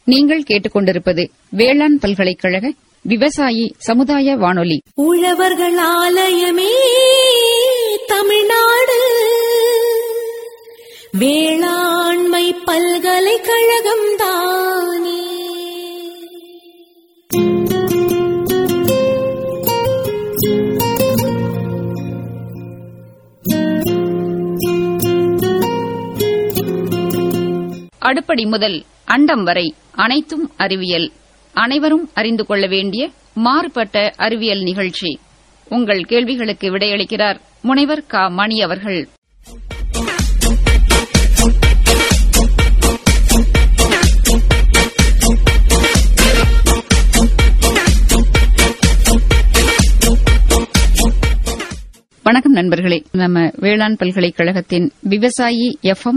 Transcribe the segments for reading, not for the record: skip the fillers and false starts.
நீங்கள் கேட்டுக்கொண்டிருப்பது வேளாண் பல்கலைக்கழக விவசாயி சமுதாய வானொலி. உழவர்கள் ஆலயமே தமிழ்நாடு, வேளாண்மை பல்கலைக்கழகம் தானே. அடுப்படி முதல் அண்டம் வரை அனைத்தும் அறிவியல், அனைவரும் அறிந்து கொள்ள வேண்டிய மாறுபட்ட அறிவியல் நிகழ்ச்சி. உங்கள் கேள்விகளுக்கு விடையளிக்கிறார் முனைவர் க. மணி அவர்கள். வணக்கம் நண்பர்களே. நம்ம வேளாண் பல்கலைக்கழகத்தின் விவசாயி FM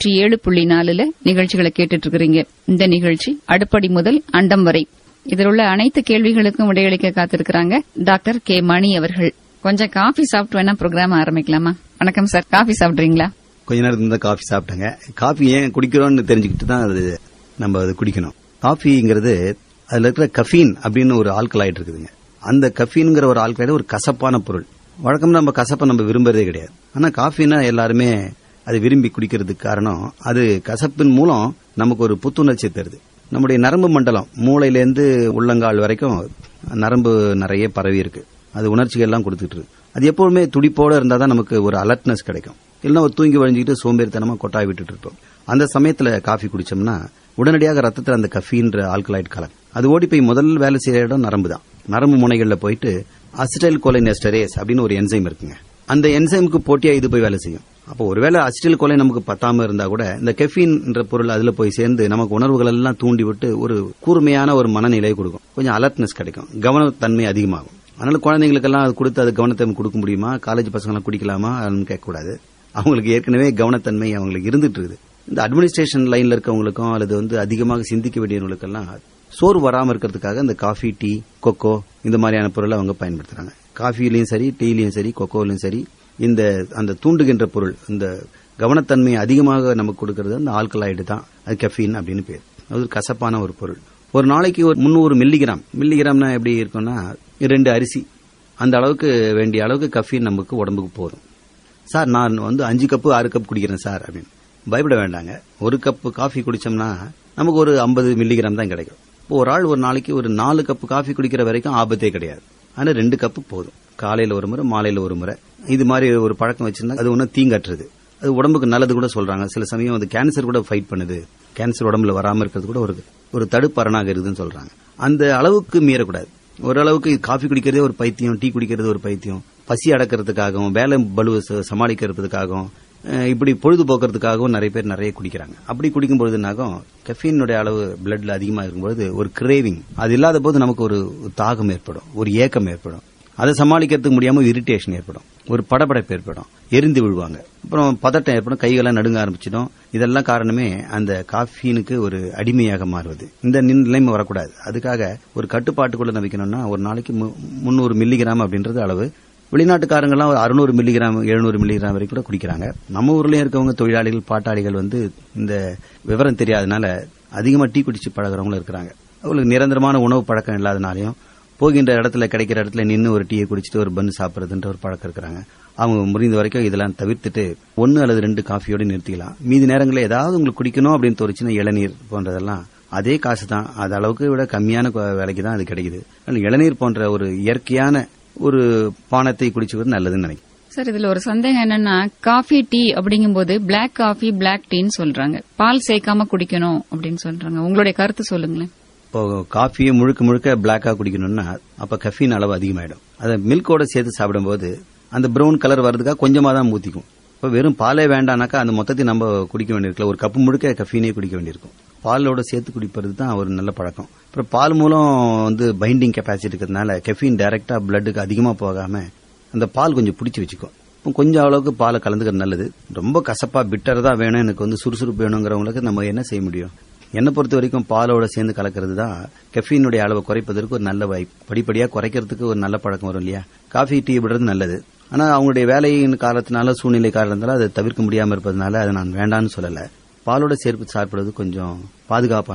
107.4 நிகழ்ச்சிகளை கேட்டுட்டு இருக்கிறீங்க. இந்த நிகழ்ச்சி அடுப்படி முதல் அண்டம் வரை. இதில் உள்ள அனைத்து கேள்விகளுக்கும் விடையளிக்க காத்திருக்கிறாங்க டாக்டர் கே. மணி அவர்கள். கொஞ்சம் காஃபி சாப்பிட்டு வேணா ப்ரோக்ராம் ஆரம்பிக்கலாமா? வணக்கம் சார். காஃபி சாப்பிட்றீங்களா? கொஞ்ச நேரத்துல தான் காஃபி சாப்பிட்டேங்க. காஃபி ஏன் குடிக்கிறோம்னு தெரிஞ்சுக்கிட்டு தான் அது நம்ம அது குடிக்கணும். காஃபிங்கிறது அதுல இருக்கிற கஃபீன் அப்படின்னு ஒரு ஆல்கலாய்டு இருக்குதுங்க. அந்த கஃபீன்ங்கிற ஒரு ஆல்கலாய்டு ஒரு கசப்பான பொருள். வழக்கம் நம்ம கசப்பை நம்ம விரும்புறதே கிடையாது. ஆனா காஃபினா எல்லாருமே அது விரும்பி குடிக்கிறதுக்கு காரணம் அது கசப்பின் மூலம் நமக்கு ஒரு புத்துணர்ச்சி தருது. நம்முடைய நரம்பு மண்டலம் மூளையிலேருந்து உள்ளங்கால் வரைக்கும் நரம்பு நிறைய பரவி இருக்கு. அது உணர்ச்சிகள் எல்லாம் கொடுத்துட்டு இருக்கு. அது எப்பவுமே துடிப்போட இருந்தா தான் நமக்கு ஒரு அலர்ட்னஸ் கிடைக்கும். இல்லைன்னா ஒரு தூங்கி வழிஞ்சிக்கிட்டு சோம்பேறித்தனமா கொட்டாய் விட்டுட்டு இருப்போம். அந்த சமயத்துல காஃபி குடிச்சோம்னா உடனடியாக ரத்தத்தில் அந்த கஃபீன்ற ஆல்கலாய்டு கலக்கும். அது ஓடி போய் முதல் வேலை செய்யற இடம் நரம்பு தான். நரம்பு முனைகள்ல போயிட்டு அசிடைல் கோலைனெஸ்டரேஸ் அப்படின்னு ஒரு என்சைம் இருக்குங்க. அந்த என்சைமுக்கு போட்டியா இது போய் வேலை செய்யும். அப்போ ஒருவேளை அசிடைல் கோலை நமக்கு பத்தாம இருந்தா கூட இந்த கெஃபீன் என்ற பொருள் அதுல போய் சேர்ந்து நமக்கு உணர்வுகள் எல்லாம் தூண்டி விட்டு ஒரு கூர்மையான ஒரு மனநிலையை கொடுக்கும். கொஞ்சம் அலர்ட்னஸ் கிடைக்கும், கவனத்தன்மை அதிகமாகும். அதனால குழந்தைங்களுக்கெல்லாம் அது கொடுத்து அது கவனத்தன்மை கொடுக்க முடியுமா? காலேஜ் பசங்க எல்லாம் குடிக்கலாமா அப்படின்னு கேட்கக்கூடாது. அவங்களுக்கு ஏற்கனவே கவனத்தன்மை அவங்களுக்கு இருந்துட்டு இருக்குது. இந்த அட்மினிஸ்ட்ரேஷன் லைன்ல இருக்கவங்களுக்கும் அல்லது அதிகமாக சிந்திக்க வேண்டியவங்களுக்கெல்லாம் சோறு வராம இருக்கிறதுக்காக இந்த காஃபி, டீ, கொக்கோ இந்த மாதிரியான பொருளை அவங்க பயன்படுத்துறாங்க. காஃபிலையும் சரி, டீலையும் சரி, கொக்கோலையும் சரி, இந்த அந்த தூண்டுகின்ற பொருள் இந்த கவனத்தன்மையை அதிகமாக நமக்கு கொடுக்கறது அந்த ஆல்கலாய்டு தான். அது கெஃபீன் அப்படின்னு பேர். அது கசப்பான ஒரு பொருள். ஒரு நாளைக்கு ஒரு 300 மில்லிகிராம்னா எப்படி இருக்கும்னா 2 அரிசி அந்த அளவுக்கு வேண்டிய அளவுக்கு கெஃபீன் நமக்கு உடம்புக்கு போதும். சார் நான் 5 கப்பு 6 கப் குடிக்கிறேன் சார் அப்படின்னு பயப்பட வேண்டாங்க. ஒரு கப்பு காஃபி குடிச்சோம்னா நமக்கு ஒரு 50 மில்லிகிராம் தான் கிடைக்கும். இப்போ ஒரு ஆள் ஒரு நாளைக்கு ஒரு 4 கப்பு காஃபி குடிக்கிற வரைக்கும் ஆபத்தே கிடையாது. ஆனா 2 கப்பு போதும். காலையில ஒரு முறை, மாலையில ஒரு முறை. இது மாதிரி ஒரு பழக்கம் வச்சிருந்தா அது ஒன்னும் தீங்காற்றுறது. அது உடம்புக்கு நல்லது கூட சொல்றாங்க. சில சமயம் அது கேன்சர் கூட ஃபைட் பண்ணுது. கேன்சர் உடம்புல வராம இருக்கிறது கூட ஒரு தடுப்பரணாக இருக்குதுன்னு சொல்றாங்க. அந்த அளவுக்கு மீறக்கூடாது. ஓரளவுக்கு காஃபி குடிக்கிறதே ஒரு பைத்தியம், டீ குடிக்கிறது ஒரு பைத்தியம். பசி அடக்கிறதுக்காகவும் வேலை பலுவை சமாளிக்கிறதுக்காகவும் இப்படி பொழுதுபோக்குறதுக்காகவும் நிறைய பேர் நிறைய குடிக்கிறாங்க. அப்படி குடிக்கும் பொழுதுனாகும் கெஃபீனுடைய அளவு பிளட்ல அதிகமாக இருக்கும்போது ஒரு கிரேவிங் அது இல்லாத போது நமக்கு ஒரு தாகம் ஏற்படும், ஒரு ஏக்கம் ஏற்படும். அதை சமாளிக்கிறதுக்கு முடியாம இரிட்டேஷன் ஏற்படும், ஒரு படபடப்பு ஏற்படும், எரிந்து விழுவாங்க, அப்புறம் பதட்டம் ஏற்படும், கைகளாம் நடுங்க ஆரம்பிச்சிடும். இதெல்லாம் காரணமே அந்த காஃபீனுக்கு ஒரு அடிமையாக மாறுவது. இந்த நிலைமை வரக்கூடாது. அதுக்காக ஒரு கட்டுப்பாட்டுக்குள்ள வைக்கணும்னா ஒரு நாளைக்கு 300 மில்லிகிராம் அப்படின்றது அளவு. வெளிநாட்டுக்காரங்கெல்லாம் 600 மில்லிகிராம் 700 மில்லிகிராம் வரைக்கும் கூட குடிக்கிறாங்க. நம்ம ஊர்லயும் இருக்கவங்க தொழிலாளிகள், பாட்டாளிகள் இந்த விவரம் தெரியாதனால அதிகமா டீ குடிச்சு பழகிறவங்களும் இருக்கிறாங்க. அவங்களுக்கு நிரந்தரமான உணவு பழக்கம் இல்லாதனாலையும் போகின்ற இடத்துல கிடைக்கிற இடத்துல நின்று ஒரு டீயை குடிச்சிட்டு ஒரு பன் சாப்பிட்றதுன்ற ஒரு பழக்கம் இருக்கிறாங்க. அவங்க முடிந்த வரைக்கும் இதெல்லாம் தவிர்த்துட்டு 1 அல்லது 2 காஃபியோட நிறுத்திக்கலாம். மீதி நேரங்களில் ஏதாவது உங்களுக்கு குடிக்கணும் அப்படின்னு தோணுச்சுன்னா இளநீர் போன்றதெல்லாம் அதே காசு தான், அது அளவுக்கு விட கம்மியான விலைக்கு தான் அது கிடைக்குது. இளநீர் போன்ற ஒரு இயற்கையான ஒரு பானத்தை குடிச்சுக்கிறது நல்லதுன்னு நினைக்கிறேன். சார், இதுல ஒரு சந்தேகம் என்னன்னா, காஃபி, டீ அப்படிங்கும்போது பிளாக் காஃபி, பிளாக் டீன்னு சொல்றாங்க, பால் சேர்க்காம குடிக்கணும் அப்படின்னு சொல்றாங்க. உங்களுடைய கருத்து சொல்லுங்களேன். இப்போ காஃபியை முழுக்க பிளாக்கா குடிக்கணும்னா அப்ப கஃபீன் அளவு அதிகமாயிடும். அதை மில்கோட சேர்த்து சாப்பிடும்போது அந்த பிரவுன் கலர் வர்றதுக்காக கொஞ்சமா தான் ஊத்திக்கும். இப்போ வெறும் பாலே வேண்டானாக்கா அந்த மொத்தத்தை நம்ம குடிக்க வேண்டியிருக்கல, ஒரு கப்பு முழுக்க கஃபீனே குடிக்க வேண்டியிருக்கும். பாலோட சேர்த்து குடிப்பது தான் ஒரு நல்ல பழக்கம். அப்புறம் பால் மூலம் பைண்டிங் கெப்பாசிட்டி இருக்கிறதுனால கெஃபீன் டைரக்டா பிளட்டுக்கு அதிகமா போகாம அந்த பால் கொஞ்சம் பிடிச்சி வச்சுக்கும். கொஞ்சம் அளவுக்கு பாலை கலந்துக்கிறது நல்லது. ரொம்ப கசப்பா பிட்டர் தான் வேணும், எனக்கு சுறுசுறுப்பு வேணுங்கிறவங்களுக்கு நம்ம என்ன செய்ய முடியும்? என்னை பொறுத்த வரைக்கும் பாலோட சேர்ந்து கலக்கிறது தான் கெஃபீனுடைய அளவை குறைப்பதற்கு ஒரு நல்ல வாய்ப்பு. படிப்படியா குறைக்கிறதுக்கு ஒரு நல்ல பழக்கம் வரும் இல்லையா? காஃபி, டீ விடுறது நல்லது. ஆனா அவங்களுடைய வேலையின் காரணத்தினால, சூழ்நிலை காரணத்தினால அதை தவிர்க்க முடியாம இருப்பதனால அதை நான் வேண்டான்னு சொல்லல. பாலோட சேர்ப்பு சாப்பிடுறது கொஞ்சம் பாதுகாப்பானது.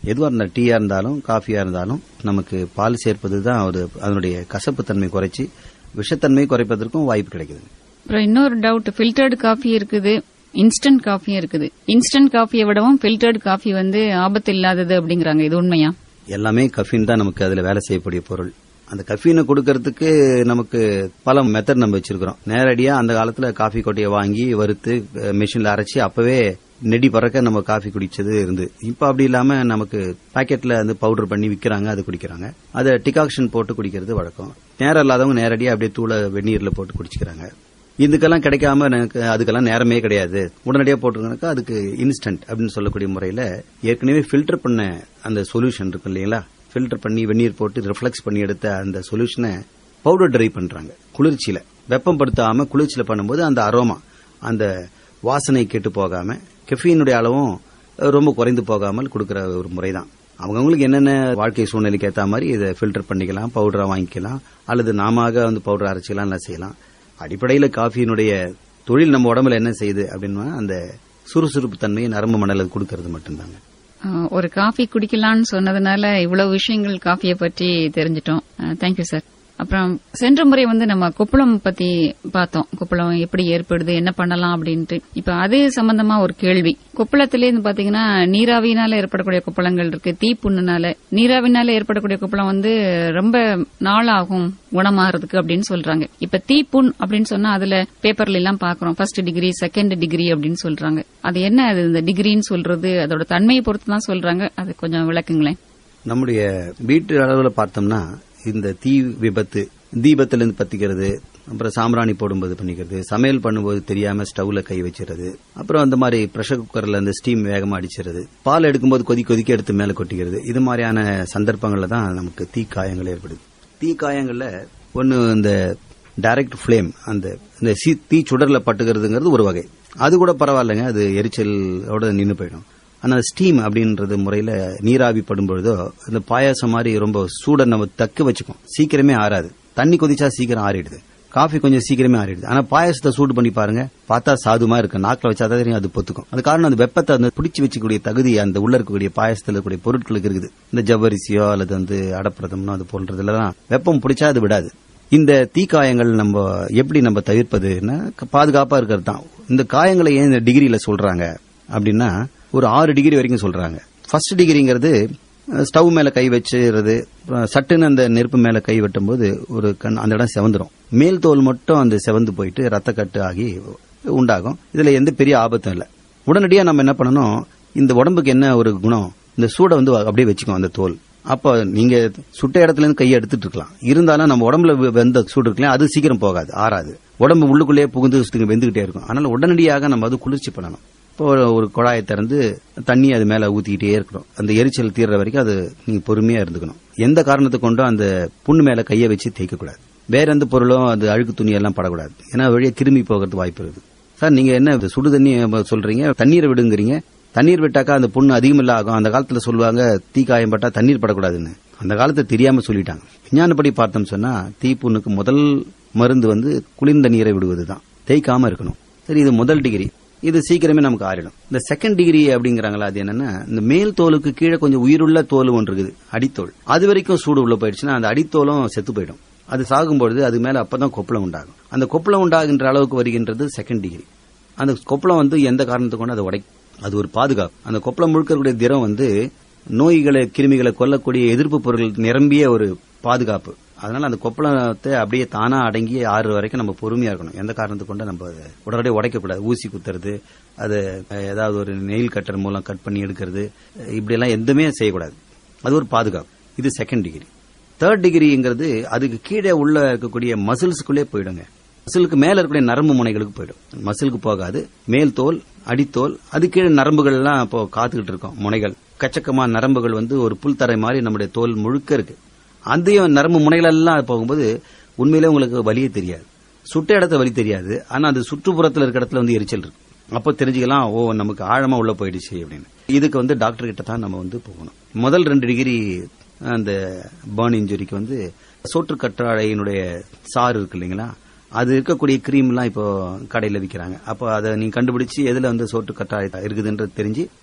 எதுவா இருந்தாலும் டீயா இருந்தாலும் காஃபியா இருந்தாலும் நமக்கு பால் சேர்ப்பதுதான் அதனுடைய கசப்பு தன்மை குறைச்சி விஷத்தன்மை குறைப்பதற்கும் வாய்ப்பு கிடைக்குது. அப்புறம் இன்னொரு டவுட், ஃபில்டர்டு காஃபி இருக்குது, இன்ஸ்டன்ட் காஃபியும் இருக்குது. இன்ஸ்டன்ட் காஃபியை விடவும் ஃபில்டர்டு காஃபி ஆபத்து இல்லாதது அப்படிங்கிறாங்க, இது உண்மையா? எல்லாமே கஃபீன் தான் நமக்கு அதுல வேலை செய்யக்கூடிய பொருள். அந்த கஃபீனை கொடுக்கறதுக்கு நமக்கு பல மெத்தட் நம்ம வச்சிருக்கிறோம். நேரடியா அந்த காலத்துல காஃபி கொட்டையை வாங்கி வறுத்து மெஷின்ல அரைச்சி அப்பவே நெடி பறக்க நம்ம காஃபி குடிச்சது இருந்து. இப்ப அப்படி இல்லாம நமக்கு பாக்கெட்ல வந்து பவுடர் பண்ணி விக்கிறாங்க, அது குடிக்கிறாங்க. அதை டிகாக்ஷன் போட்டு குடிக்கிறது வழக்கம். நேரம் இல்லாதவங்க நேரடியா அப்படியே தூள வெந்நீர்ல போட்டு குடிச்சுக்கிறாங்க. இதுக்கெல்லாம் கிடைக்காம அதுக்கெல்லாம் நேரமே கிடையாது, உடனடியா போட்டுருக்கா அதுக்கு இன்ஸ்டன்ட் அப்படின்னு சொல்லக்கூடிய முறையில ஏற்கனவே ஃபில்டர் பண்ண அந்த சொல்யூஷன் இருக்கு இல்லைங்களா, ஃபில்டர் பண்ணி வெந்நீர் போட்டு ரிஃப்ளெக்ஸ் பண்ணி எடுத்த அந்த சொல்யூஷனை பவுடர் ட்ரை பண்றாங்க. குளிர்ச்சியில வெப்பம் படுத்தாம குளிர்ச்சியில பண்ணும்போது அந்த அரோமா, அந்த வாசனை கெட்டு போகாம, கெஃபீனுடைய அளவும் ரொம்ப குறைந்து போகாமல் கொடுக்கிற ஒரு முறைதான். அவங்களுக்கு என்னென்ன வாழ்க்கை சூழ்நிலைக்கு ஏற்ற மாதிரி இதை ஃபில்டர் பண்ணிக்கலாம், பவுடரா வாங்கிக்கலாம், அல்லது நாம வந்து பவுடர் அரைச்சிக்கலாம், எல்லாம் செய்யலாம். அடிப்படையில காஃபியினுடைய தொழில் நம்ம உடம்புல என்ன செய்யுது அப்படின்னா அந்த சுறுசுறுப்பு தன்மையை நரம்பு மண்டலம் கொடுக்கறது மட்டும்தாங்க. ஒரு காஃபி குடிக்கலாம்னு சொன்னதுனால இவ்வளவு விஷயங்கள் காஃபியை பற்றி தெரிஞ்சிட்டோம். Thank you sir. அப்புறம் சென்ற முறை நம்ம கொப்பளம் பத்தி பார்த்தோம். கொப்பளம் எப்படி ஏற்படுது, என்ன பண்ணலாம் அப்படின்ட்டு. இப்ப அது சம்பந்தமா ஒரு கேள்வி. கொப்பளத்திலே பாத்தீங்கன்னா நீராவினால ஏற்படக்கூடிய கொப்பளங்கள் இருக்கு, தீப்புண்ணுனால. நீராவினால ஏற்படக்கூடிய கொப்பளம் ரொம்ப நாளாகும் குணமாகிறதுக்கு அப்படின்னு சொல்றாங்க. இப்ப தீப்புண் அப்படின்னு சொன்னா அதுல பேப்பர்ல எல்லாம் பாக்குறோம், 1st டிகிரி 2nd டிகிரி அப்படின்னு சொல்றாங்க. அது என்ன, அது இந்த டிகிரின்னு சொல்றது அதோட தன்மையை பொறுத்து தான் சொல்றாங்க, அது கொஞ்சம் விளக்குங்களேன். நம்முடைய வீட்டு அளவுல பார்த்தோம்னா இந்த தீ விபத்து, தீபத்திலிருந்து பத்திக்கிறது, அப்புறம் சாம்பிராணி போடும்போது பண்ணிக்கிறது, சமையல் பண்ணும்போது தெரியாம ஸ்டவ்ல கை வச்சிருது, அப்புறம் அந்த மாதிரி பிரஷர் குக்கர்ல அந்த ஸ்டீம் வேகமா அடிச்சிருது, பால் எடுக்கும்போது கொதிக்க எடுத்து மேல கொட்டிக்கிறது. இது மாதிரியான சந்தர்ப்பங்கள்ல தான் நமக்கு தீ காயங்கள் ஏற்படுது. தீ காயங்கள்ல ஒன்னு இந்த டைரக்ட் பிளேம், அந்த தீ சுடர்ல பட்டுக்கிறதுங்கிறது ஒரு வகை. அது கூட பரவாயில்லைங்க, அது எரிச்சலோட நின்று போயிடும். ஆனா ஸ்டீம் அப்படின்றது முறையில நீராவி படும்பொழுதோ இந்த பாயாசம் மாதிரி ரொம்ப சூட நம்ம தக்க வச்சுக்கும், சீக்கிரமே ஆறாது. தண்ணி கொதிச்சா சீக்கிரம் ஆறிடுது, காஃபி கொஞ்சம் சீக்கிரமே ஆறிடுது. ஆனா பாயாசத்தை சூடு பண்ணி பாருங்க, பார்த்தா சாதுமா இருக்கு, நாக்கில் வச்சா தான் அது பொத்துக்கும். அது காரணம் அந்த வெப்பத்தை அந்த பிடிச்சி வச்சுக்கூடிய தகுதி அந்த உள்ள இருக்கக்கூடிய பாயாசத்தில் இருக்கக்கூடிய பொருட்களுக்கு இருக்குது. இந்த ஜவ்வரிசியோ அல்லது அடப்பிரதமோ அது போன்றதுலதான் வெப்பம் பிடிச்சா அது விடாது. இந்த தீக்காயங்கள் நம்ம எப்படி நம்ம தவிர்ப்பதுன்னா பாதுகாப்பா இருக்கிறது தான். இந்த காயங்களை ஏன் இந்த டிகிரியில சொல்றாங்க அப்படின்னா ஒரு 6 டிகிரி வரைக்கும் சொல்றாங்க. 1st டிகிரிங்கிறது ஸ்டவ் மேல கை வச்சுறது, சட்டுன்னு அந்த நெருப்பு மேல கை வெட்டும் போது ஒரு அந்த இடம் செவந்துரும். மேல் தோல் மட்டும் அந்த செவந்து போயிட்டு ரத்த கட்டு ஆகி உண்டாகும். இதுல எந்த பெரிய ஆபத்தும் இல்ல. உடனடியா நம்ம என்ன பண்ணணும், இந்த உடம்புக்கு என்ன ஒரு குணம், இந்த சூடை அப்படியே வச்சுக்கோ அந்த தோல். அப்ப நீங்க சுட்ட இடத்துல இருந்து கையை எடுத்துட்டு இருக்கலாம், இருந்தாலும் நம்ம உடம்புல வெந்த சூடு இருக்கலாம், அது சீக்கிரம் போகாது, ஆறாது. உடம்பு உள்ளுக்குள்ளேயே புகுந்து வெந்துகிட்டே இருக்கும். அதனால உடனடியாக நம்ம அது குளிர்ச்சி பண்ணணும். இப்போ ஒரு குழாயை திறந்து தண்ணி அது மேல ஊத்திக்கிட்டே இருக்கணும். அந்த எரிச்சல் தீர்ற வரைக்கும் அது நீங்க பொறுமையா இருந்துக்கணும். எந்த காரணத்தை கொண்டும் அந்த புண்ணு மேல கையை வச்சு தேய்க்க கூடாது. வேற எந்த பொருளும் அது அழுக்கு துணி எல்லாம் படக்கூடாது. ஏன்னா வழியே கிருமி போகிறது வாய்ப்பு இருக்கு. சார் நீங்க என்ன சுடு தண்ணி சொல்றீங்க, தண்ணீரை விடுங்கிறீங்க, தண்ணீர் விட்டாக்கா அந்த புண்ணு அதிகமில்ல ஆகும். அந்த காலத்துல சொல்லுவாங்க தீக்காயம் பட்டா தண்ணீர் படக்கூடாதுன்னு. அந்த காலத்தை தெரியாம சொல்லிட்டாங்க. விஞ்ஞானப்படி பார்த்தோம் சொன்னா தீப்புண்ணுக்கு முதல் மருந்து குளிர்ந்த நீரை விடுவதுதான், தேய்க்காம இருக்கணும். சரி, இது முதல் டிகிரி, இது சீக்கிரமே நமக்கு ஆறிடும். இந்த 2nd டிகிரி அப்படிங்கறாங்களா, அது என்னன்னா இந்த மேல் தோலுக்கு கீழே கொஞ்சம் உயிருள்ள தோல் ஒன்று இருக்குது, அடித்தோல். அது வரைக்கும் சூடு உள்ள போயிடுச்சுன்னா அந்த அடித்தோலும் செத்து போயிடும். அது சாகும்பொழுது அது மேல அப்பதான் கொப்பளம் உண்டாகும். அந்த கொப்பளம் உண்டாகின்ற அளவுக்கு வருகின்றது 2nd டிகிரி. அந்த கொப்பளம் எந்த காரணத்துக்கு கொண்டு அதை உடைக்கும், அது ஒரு பாதுகாப்பு. அந்த கொப்பளம் முழுக்கக்கூடிய திரம் நோய்களை கிருமிகளை கொல்லக்கூடிய எதிர்ப்பு பொருட்கள் நிரம்பிய ஒரு பாதுகாப்பு. அதனால அந்த கொப்பளத்தை அப்படியே தானா அடங்கி 6 வரைக்கும் நம்ம பொறுமையா இருக்கணும். எந்த காரணத்துக்கு கொண்டு நம்ம உடனடியாக உடைக்கக்கூடாது. ஊசி குத்துறது, அது ஏதாவது ஒரு நெயில் கட்டர் மூலம் கட் பண்ணி எடுக்கிறது, இப்படி எல்லாம் எதுவுமே செய்யக்கூடாது. அது ஒரு பாதுகாப்பு. இது 2nd டிகிரி. 3rd டிகிரிங்கிறது அதுக்கு கீழே உள்ள இருக்கக்கூடிய மசில்ஸுக்குள்ளே போயிடுங்க. மசிலுக்கு மேல இருக்கக்கூடிய நரம்பு முனைகளுக்கு போயிடும். மசிலுக்கு போகாது, மேல் தோல், அடித்தோல், அது கீழே நரம்புகள் எல்லாம் இப்போ காத்துக்கிட்டு இருக்கோம். முனைகள் கச்சக்கமா நரம்புகள் ஒரு புல்தரை மாதிரி நம்முடைய தோல் முழுக்க இருக்கு. அந்த நரம்பு முனைகள் எல்லாம் போகும்போது உண்மையிலே உங்களுக்கு வலியே தெரியாது, சுட்ட இடத்த வலி தெரியாது. ஆனா அது சுற்றுப்புறத்தில் இருக்க இடத்துல எரிச்சல் இருக்கு. அப்போ தெரிஞ்சுக்கலாம், ஓ நமக்கு ஆழமா உள்ள போயிடுச்சு அப்படின்னு. இதுக்கு டாக்டர் கிட்ட தான் நம்ம போகணும். முதல் 2 டிகிரி அந்த பர்ன் இன்ஜுரிக்கு சோற்று கற்றாழையினுடைய சாறு இருக்கு இல்லைங்களா, அது இருக்கக்கூடிய கிரீம் எல்லாம் இப்போ கடையில விற்கிறாங்க. அப்போ அதை நீங்க கண்டுபிடிச்சு எதுல சோற்று கற்றாழை இருக்குதுன்றது தெரிஞ்சு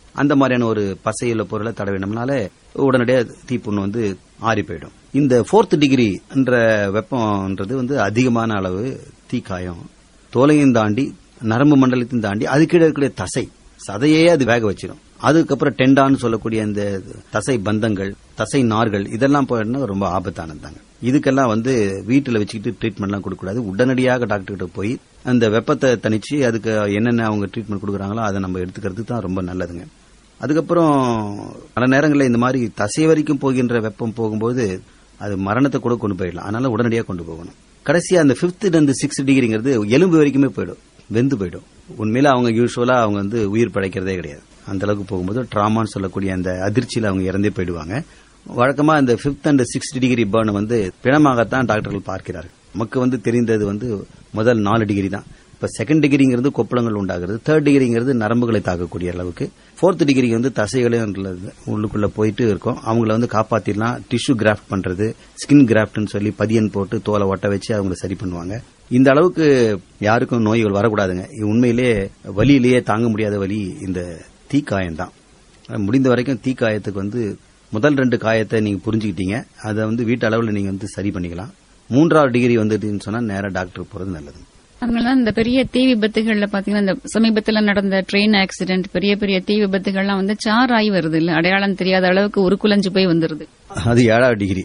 அந்த மாதிரியான ஒரு பசையுள்ள பொருளை தடவினோம்னால உடனடியாக தீப்புண்ணு வந்து ஆறி போயிடும். இந்த 4th டிகிரி என்ற வெப்பம்ன்றது வந்து அதிகமான அளவு தீக்காயம் தோலையும் தாண்டி நரம்பு மண்டலத்தையும் தாண்டி அதுக்கிட இருக்கக்கூடிய தசை சதையே அது வேக வச்சிடும். அதுக்கப்புறம் டெண்டான்னு சொல்லக்கூடிய இந்த தசை பந்தங்கள் தசை நார்கள் இதெல்லாம் போயிடுனா ரொம்ப ஆபத்தானதாங்க. இதுக்கெல்லாம் வந்து வீட்டில் வச்சுக்கிட்டு ட்ரீட்மெண்ட்லாம் கொடுக்கக்கூடாது. உடனடியாக டாக்டர் கிட்ட போய் அந்த வெப்பத்தை தணிச்சு அதுக்கு என்னென்ன அவங்க ட்ரீட்மெண்ட் கொடுக்குறாங்களோ அதை நம்ம எடுத்துக்கிறது தான் ரொம்ப நல்லதுங்க. அதுக்கப்புறம் பல நேரங்களில் இந்த மாதிரி தசை வரைக்கும் போகின்ற வெப்பம் போகும்போது அது மரணத்தை கூட கொண்டு போயிடலாம். அதனால உடனடியாக கொண்டு போகணும். கடைசியா அந்த 5th and 6th டிகிரிங்கிறது எலும்பு வரைக்குமே போயிடும், வெந்து போயிடும். உண்மையில அவங்க யூஸ்வலா அவங்க வந்து உயிர் படைக்கிறதே கிடையாது. அந்த அளவுக்கு போகும்போது டிராமான்னு சொல்லக்கூடிய அந்த அதிர்ச்சியில அவங்க இறந்தே போயிடுவாங்க. வழக்கமா இந்த 5th and 6th degree burn வந்து பிணமாகத்தான் டாக்டர்கள் பார்க்கிறார்கள். நமக்கு வந்து தெரிந்தது வந்து முதல் 4 டிகிரி தான். இப்ப 2nd டிகிரிங்கிறது கொப்பளங்கள் உண்டாகிறது, 3rd டிகிரிங்கிறது நரம்புகளை தாக்கக்கூடிய அளவுக்கு, 4th டிகிரி வந்து தசைகளே உள்ளுக்குள்ள போயிட்டு இருக்கும். அவங்கள வந்து காப்பாத்திடலாம். டிஷ்யூ கிராஃப்ட் பண்றது, ஸ்கின் கிராஃப்ட்னு சொல்லி பதியன் போட்டு தோலை ஒட்ட வச்சு அவங்கள சரி பண்ணுவாங்க. இந்த அளவுக்கு யாருக்கும் நோய்கள் வரக்கூடாதுங்க. உண்மையிலேயே வலியிலேயே தாங்க முடியாத வலி இந்த தீக்காயம் தான். முடிந்த வரைக்கும் தீக்காயத்துக்கு வந்து முதல் 2 காயத்தை நீங்க புரிஞ்சுக்கிட்டீங்க, அதை வந்து வீட்டு அளவில் நீங்க வந்து சரி பண்ணிக்கலாம். 3வது டிகிரி வந்துட்டுன்னு சொன்னா நேரா டாக்டர் போறது நல்லது. அதனாலதான் இந்த பெரிய தீ விபத்துகள்ல பாத்தீங்கன்னா இந்த சமீபத்துல நடந்த ட்ரெயின் ஆக்சிடென்ட் பெரிய பெரிய தீ விபத்துகள்லாம் வந்து சாராயி வருது இல்ல, அடையாளம் தெரியாத அளவுக்கு உருக்குலைஞ்சு போய் வந்துருது. அது 7வது டிகிரி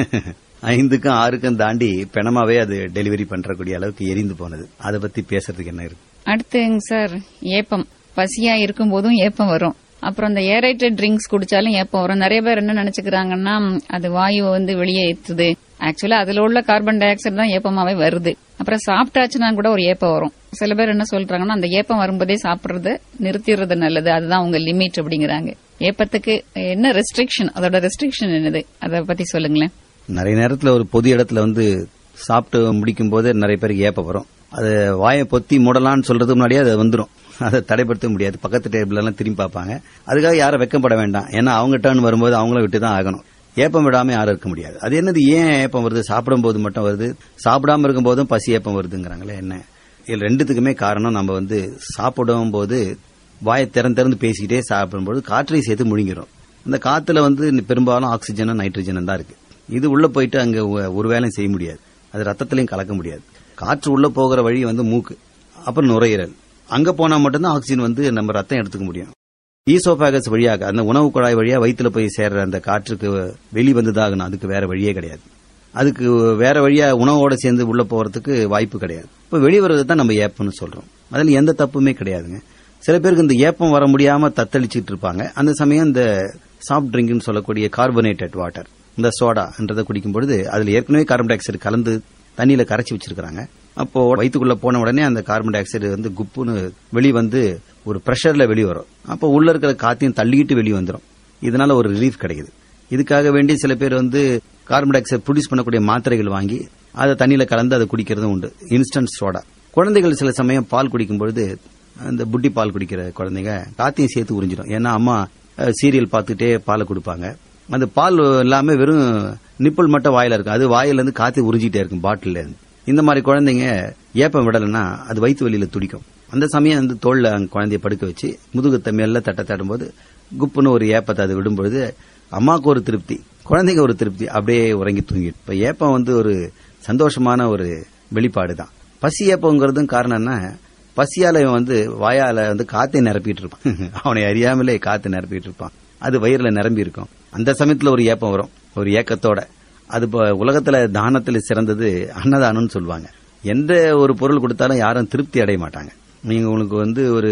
5க்கும் 6க்கும் தாண்டி பிணமாவே அது டெலிவரி பண்றக்கூடிய அளவுக்கு எரிந்து போனது. அதை பத்தி பேசுறதுக்கு என்ன இருக்கு? அடுத்துங்க சார், ஏப்பம். பசியா இருக்கும் போதும் ஏப்பம் வரும். அப்புறம் இந்த ஏரேட்டட் ட்ரிங்க்ஸ் குடிச்சாலும் ஏப்பம் வரும். நிறைய பேர் என்ன நினைச்சுக்கிறாங்கன்னா அது வாயுவை வந்து வெளியே ஏற்றுது. ஆக்சுவலா அதுல உள்ள கார்பன் டை ஆக்சைடு தான் ஏப்பமாவே வருது. அப்புறம் சாப்பிட்டாச்சுன்னா கூட ஒரு ஏப்பம் வரும். சில பேர் என்ன சொல்றாங்கன்னா அந்த ஏப்பம் வரும்போதே சாப்பிடுறது நிறுத்திடுறது நல்லது, அதுதான் உங்க லிமிட் அப்படிங்கிறாங்க. ஏப்பத்துக்கு என்ன ரெஸ்ட்ரிக்ஷன், அதோட ரெஸ்ட்ரிக்ஷன் என்னது, அதை பத்தி சொல்லுங்களேன். நிறைய நேரத்துல ஒரு பொது இடத்துல வந்து சாப்பிட்டு முடிக்கும் போது நிறைய பேருக்கு ஏப்பம் வரும். அது வாயை பொத்தி மூடலான்னு சொல்றதுக்கு முன்னாடியே அது வந்துடும். அதை தடைப்படுத்த முடியாது. பக்கத்து டேபிள் எல்லாம் திரும்பி பார்ப்பாங்க. அதுக்காக யாரும் வெக்கப்பட வேண்டாம். ஏன்னா அவங்க டர்ன் வரும்போது அவங்கள விட்டு தான் ஆகணும். ஏப்பம் விடாம யாரும் இருக்க முடியாது. அது என்னது, ஏன் ஏப்பம் வருது? சாப்பிடும் போது மட்டும் வருது, சாப்பிடாம இருக்கும் போதும் பசி ஏப்பம் வருதுங்கிறாங்களே என்ன? இதுல ரெண்டுத்துக்குமே காரணம் நம்ம வந்து சாப்பிடும் போது வாயை திறந்து பேசிக்கிட்டே சாப்பிடும்போது காற்றை சேர்த்து முழுங்கிறோம். அந்த காத்துல வந்து பெரும்பாலும் ஆக்சிஜனும் நைட்ரஜனும் தான் இருக்கு. இது உள்ள போயிட்டு அங்க ஒரு வேலையும் செய்ய முடியாது. அது ரத்தத்திலையும் கலக்க முடியாது. காற்று உள்ள போகிற வழி வந்து மூக்கு, அப்புறம் நுரையீரல். அங்க போனா மட்டும்தான் ஆக்சிஜன் வந்து நம்ம ரத்தம் எடுத்துக்க முடியும். ஈசோபாகஸ் வழியாக அந்த உணவு குழாய் வழியா வயிற்றுல போய் சேர்ற அந்த காற்றுக்கு வெளி வந்துதாகணும். அதுக்கு வேற வழியே கிடையாது. அதுக்கு வேற வழியா உணவோட சேர்ந்து உள்ள போறதுக்கு வாய்ப்பு கிடையாது. இப்ப வெளிவரது தான் நம்ம ஏப்பம்னு சொல்றோம். அதுல எந்த தப்புமே கிடையாதுங்க. சில பேருக்கு இந்த ஏப்பம் வர முடியாம தத்தளிச்சிட்டு இருப்பாங்க. அந்த சமயம் இந்த சாஃப்ட் ட்ரிங்க்னு சொல்லக்கூடிய கார்பனேட்டட் வாட்டர், இந்த சோடான்றதை குடிக்கும் பொழுது அதுல ஏற்கனவே கார்பன் டை ஆக்சைடு கலந்து தண்ணியில கரைச்சி வச்சிருக்காங்க. அப்போ வயிற்றுக்குள்ள போன உடனே அந்த கார்பன் டை ஆக்சைடு வந்து குப்புன்னு வெளி வந்து ஒரு பிரஷர்ல வெளி வரும். அப்போ உள்ள இருக்கிற காத்தையும் தள்ளிட்டு வெளியே வந்துடும். இதனால ஒரு ரிலீஃப் கிடைக்குது. இதுக்காக வேண்டி சில பேர் வந்து கார்பன் டை ஆக்சைடு ப்ரொடியூஸ் பண்ணக்கூடிய மாத்திரைகள் வாங்கி அதை தண்ணியில கலந்து அதை குடிக்கிறதும் உண்டு. Instant soda. குழந்தைகள் சில சமயம் பால் குடிக்கும் பொழுது அந்த புட்டி பால் குடிக்கிற குழந்தைங்க காத்தையும் சேர்த்து உறிஞ்சிடும். ஏன்னா அம்மா சீரியல் பார்த்துட்டே பாலை கொடுப்பாங்க. அந்த பால் எல்லாமே வெறும் நிப்பிள் மட்டும் வாயில இருக்கும். அது வாயில இருந்து காத்து உறிஞ்சிட்டே இருக்கும் பாட்டில இருந்து. இந்த மாதிரி குழந்தைங்க ஏப்பம் விடலைன்னா அது வயிற்று வலியில துடிக்கும். அந்த சமயம் வந்து தோல்ல குழந்தைய படுக்க வச்சு முதுகத்தை மேல தட்டும் போது குப்புன்னு ஒரு ஏப்பத்தை அது விடும்பொழுது அம்மாவுக்கு ஒரு திருப்தி, குழந்தைங்க ஒரு திருப்தி, அப்படியே உறங்கி தூங்கிடும். இப்ப ஏப்பம் வந்து ஒரு சந்தோஷமான ஒரு வெளிப்பாடு தான். பசி ஏப்பங்கிறதும் காரணம்னா பசியால வந்து வாயால வந்து காத்தை நிரப்பிட்டு இருப்பான். அவனை அறியாமலே காத்து நிரப்பிட்டு இருப்பான். அது வயிறுல நிரம்பி இருக்கும். அந்த சமயத்துல ஒரு ஏப்பம் வரும், ஒரு ஏக்கத்தோட. அது உலகத்துல தானத்துல சிறந்தது அன்னதானம்னு சொல்லுவாங்க. எந்த ஒரு பொருள் கொடுத்தாலும் யாரும் திருப்தி அடைய மாட்டாங்க. நீங்க உங்களுக்கு வந்து ஒரு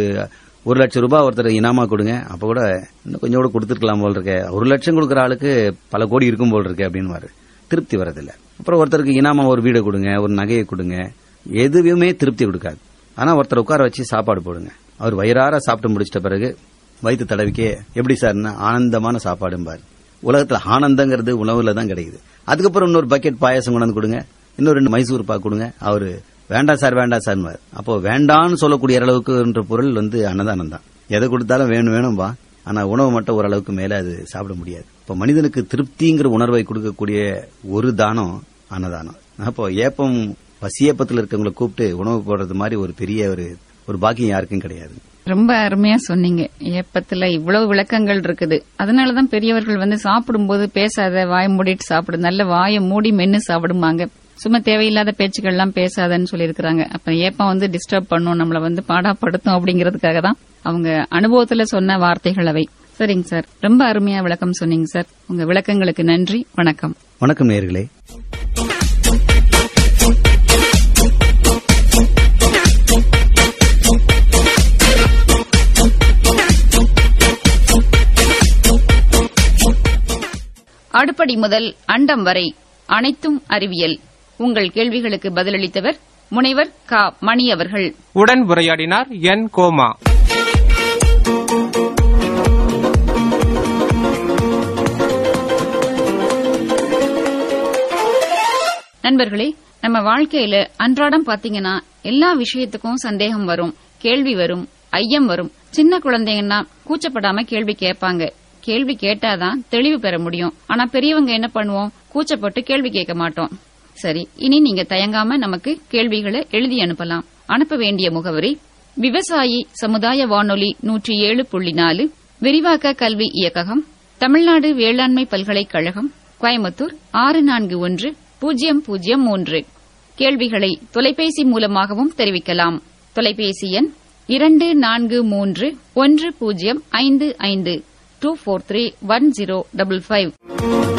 1 லட்சம் ரூபாய் ஒருத்தர் இனாமா கொடுங்க, அப்ப கூட இன்னும் கொஞ்சம் கூட கொடுத்துருக்கலாம் போல் இருக்க. 1 லட்சம் கொடுக்கற ஆளுக்கு பல கோடி இருக்கும் போல் இருக்கு அப்படின்னு திருப்தி வரதில்லை. அப்புறம் ஒருத்தருக்கு இனாமா ஒரு வீடை கொடுங்க, ஒரு நகையை கொடுங்க, எதுவுமே திருப்தி கொடுக்காது. ஆனா ஒருத்தர் உட்கார வச்சு சாப்பாடு போடுங்க, அவர் வயிறார சாப்பிட்டு முடிச்சிட்ட பிறகு வயிற்று தடவிக்கே எப்படி சார்னா ஆனந்தமான சாப்பாடும்பாரு. உலகத்துல ஆனந்தங்கிறது உணவுல தான் கிடைக்குது. அதுக்கப்புறம் இன்னொரு பக்கெட் பாயசம் கொண்டு வந்து கொடுங்க, இன்னொரு 2 மைசூர் பாக்கு கொடுங்க, அவரு வேண்டாம் சார். அப்போ வேண்டான்னு சொல்லக்கூடிய அளவுக்கு பொருள் வந்து அன்னதானம் தான். எதை கொடுத்தாலும் வேணும்பா. ஆனா உணவு மட்டும் ஓரளவுக்கு மேல அது சாப்பிட முடியாது. இப்ப மனிதனுக்கு திருப்திங்கிற உணர்வை கொடுக்கக்கூடிய ஒரு தானம் அன்னதானம். அப்போ ஏப்பம் பசியேப்பத்தில் இருக்கவங்களை கூப்பிட்டு உணவு போடுறது மாதிரி ஒரு பெரிய ஒரு பாக்கியம் யாருக்கும் கிடையாது. ரொம்ப அருமையா சொன்னீங்க. ஏப்பத்துல இவ்வளவு விளக்கங்கள் இருக்குது. அதனாலதான் பெரியவர்கள் சாப்பிடும்போது பேசாத, வாய் மூடிட்டு சாப்பிடு, நல்ல வாயை மூடி மென்னு சாப்பிடுமாங்க. சும்மா தேவையில்லாத பேச்சுக்கள் எல்லாம் பேசாதன்னு சொல்லியிருக்கிறாங்க. அப்ப ஏப்பம் டிஸ்டர்ப் பண்ணும், நம்மள பாடாப்படுத்தும் அப்படிங்கறதுக்காக தான் அவங்க அனுபவத்துல சொன்ன வார்த்தைகள் அவை. சரிங்க சார், ரொம்ப அருமையா விளக்கம் சொன்னீங்க சார். உங்க விளக்கங்களுக்கு நன்றி. வணக்கம். வணக்கம் நேயர்களே. அடுப்படி முதல் அண்டம் வரை அனைத்தும் அறிவியல். உங்கள் கேள்விகளுக்கு பதிலளித்தவர் முனைவர் க. மணி அவர்கள். உடன் உரையாடினார் என். கோமா. நண்பர்களே, நம்ம வாழ்க்கையில அன்றாடம் பாத்தீங்கன்னா எல்லா விஷயத்துக்கும் சந்தேகம் வரும், கேள்வி வரும், ஐயம் வரும். சின்ன குழந்தைங்கன்னா கூச்சப்படாம கேள்வி கேட்பாங்க. கேள்வி கேட்டாதான் தெளிவு பெற முடியும். ஆனா பெரியவங்க என்ன பண்ணுவோம், கூச்சப்பட்டு கேள்வி கேட்க மாட்டோம். சரி, இனி நீங்க தயங்காம நமக்கு கேள்விகளை எழுதி அனுப்பலாம். அனுப்ப வேண்டிய முகவரி விவசாயி சமுதாய வானொலி 107.4, விரிவாக்க கல்வி இயக்ககம், தமிழ்நாடு வேளாண்மை பல்கலைக்கழகம், கோயம்புத்தூர் 641003. கேள்விகளை தொலைபேசி மூலமாகவும் தெரிவிக்கலாம். தொலைபேசி எண் 24310552431055.